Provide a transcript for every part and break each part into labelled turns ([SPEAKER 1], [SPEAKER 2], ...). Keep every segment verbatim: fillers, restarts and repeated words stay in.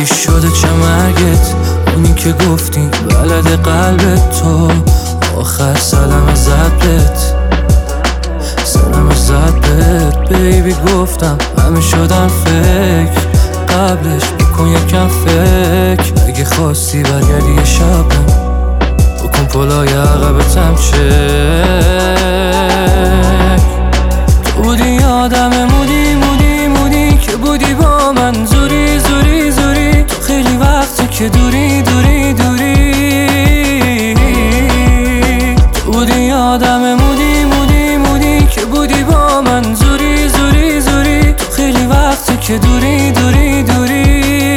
[SPEAKER 1] چی شده چه مرگت؟ اونی که گفتی بلد قلبت تو آخر سلام زد بهت سلام زد بهت بیبی گفتم همه شدن فکر قبلش بکن یکم فکر اگه خواستی برگردی یه شب بکن پلای عقبتم چک تو بودی آدم مودی مودی مودی که بودی با من زوری زوری زوری تو خیلی وقتی که دوری دوری دوری تو بودی آدم مودی مودی مودی که بودی با من زوری زوری زوری تو خیلی وقتی که دوری دوری دوری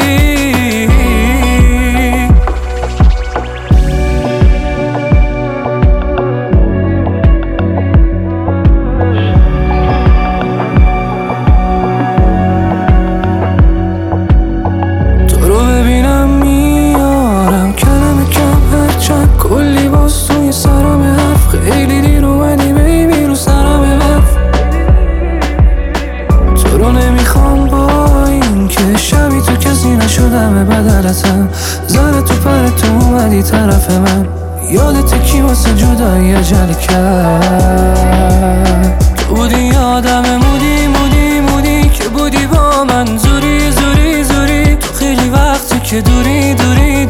[SPEAKER 1] کلی باز توی سرم حرف خیلی دیر اومدی بیبی رو سرم حرف تو رو نمیخوام با این که شبی تو کسی نشدم بدلتم زن تو پر تو اومدی طرف من یادت کی واسه جدایی عجله کرد تو بودی آدم مودی مودی مودی که بودی با من زوری زوری زوری تو خیلی وقتی که دوری دوری